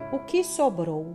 O que sobrou?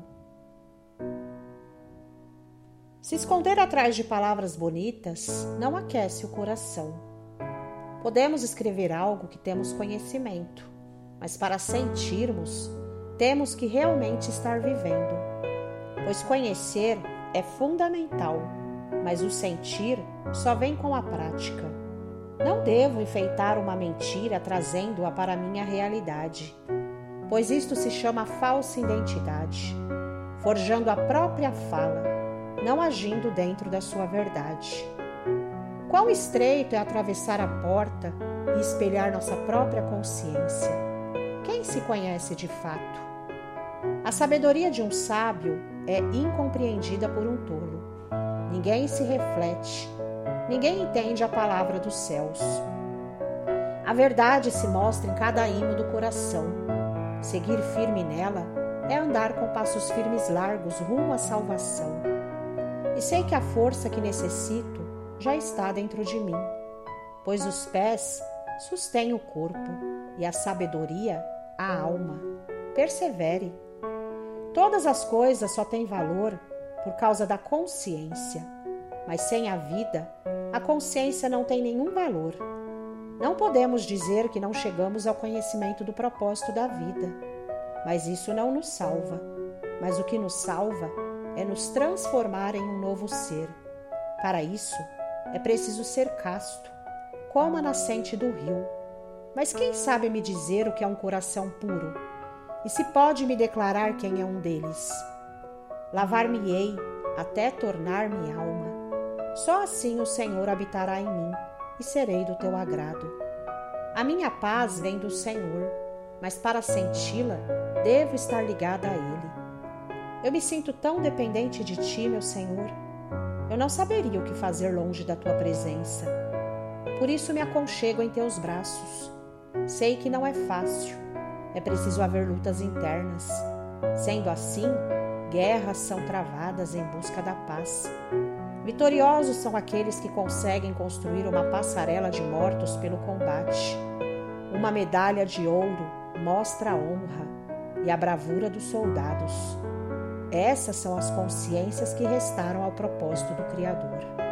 Se esconder atrás de palavras bonitas não aquece o coração. Podemos escrever algo que temos conhecimento, mas para sentirmos, temos que realmente estar vivendo. Pois conhecer é fundamental, mas o sentir só vem com a prática. Não devo enfeitar uma mentira trazendo-a para a minha realidade, pois isto se chama falsa identidade, forjando a própria fala, não agindo dentro da sua verdade. Quão estreito é atravessar a porta e espelhar nossa própria consciência. Quem se conhece de fato? A sabedoria de um sábio é incompreendida por um tolo. Ninguém se reflete, ninguém entende a palavra dos céus. A verdade se mostra em cada imo do coração. Seguir firme nela é andar com passos firmes largos rumo à salvação. E sei que a força que necessito já está dentro de mim, pois os pés sustêm o corpo e a sabedoria a alma. Persevere. Todas as coisas só têm valor por causa da consciência, mas sem a vida, a consciência não tem nenhum valor. Não podemos dizer que não chegamos ao conhecimento do propósito da vida, mas isso não nos salva. Mas o que nos salva é nos transformar em um novo ser. Para isso, é preciso ser casto, como a nascente do rio. Mas quem sabe me dizer o que é um coração puro? E se pode me declarar quem é um deles? Lavar-me-ei até tornar-me alma. Só assim o Senhor habitará em mim e serei do teu agrado. A minha paz vem do Senhor, mas para senti-la, devo estar ligada a Ele. Eu me sinto tão dependente de Ti, meu Senhor. Eu não saberia o que fazer longe da Tua presença. Por isso me aconchego em Teus braços. Sei que não é fácil. É preciso haver lutas internas. Sendo assim, guerras são travadas em busca da paz. Vitoriosos são aqueles que conseguem construir uma passarela de mortos pelo combate. Uma medalha de ouro mostra a honra e a bravura dos soldados. Essas são as consciências que restaram ao propósito do Criador.